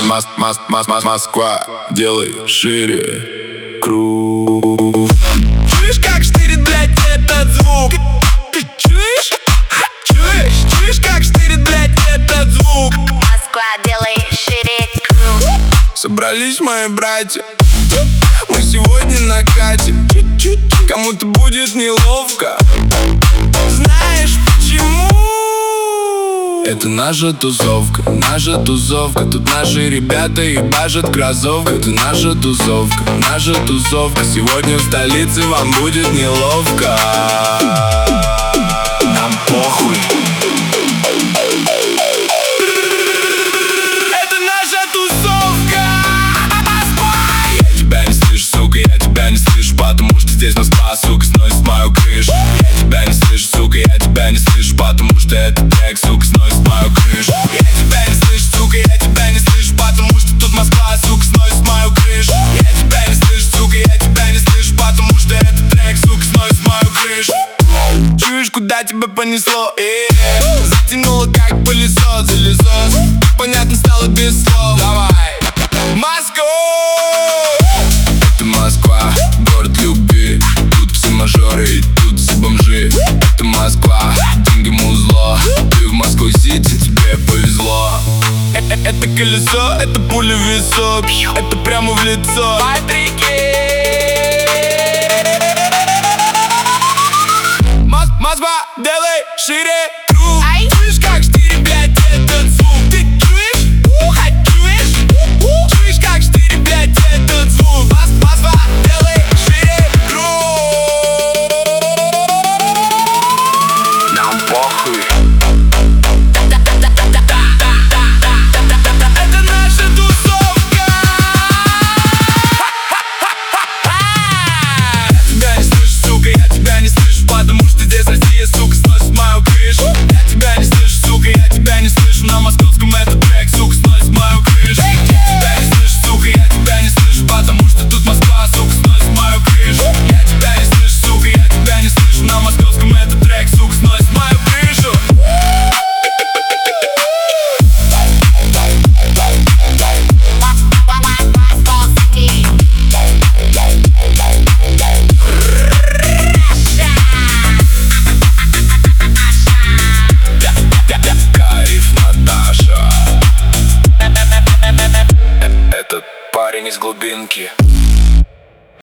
Москва, делай шире круг. Чуешь, как штырит, блядь, этот звук? Ты чуешь? Чуешь, как штырит, блядь, этот звук? Москва, делай шире круг. Собрались мои братья, мы сегодня на кате. Кому-то будет неловко, знаешь почему? Это наша тусовка, тут наши ребята ебашат кроссовка. Это наша тусовка. Сегодня в столице вам будет неловко. Нам похуй. Это наша тусовка. Я тебя не слышу, сука, я тебя не слышу, потому что здесь Москва, сука, сносит мою крышу. Я тебя не слышу, сука, я тебя не слышу, потому что этот трек, сука, сносит мою крышу. Я тебя не слышу, сука, я тебя не слышу, потому что тут Москва, сука, сносит мою крышу. Я тебя не слышу, сука, я тебя не слышу, потому что этот трек, сука, сносит мою крышу. Чуешь, куда тебя понесло? Затянуло как пылесос. Понятно стало без слов. Давай, Москва. Это Москва, город любви. Тут все мажоры и тут все бомжи. Это Москва, деньги музло. Ты в Москву-Сити, тебе повезло. Это колесо, это пуля в висок. Это прямо в лицо. Москва, делай шире.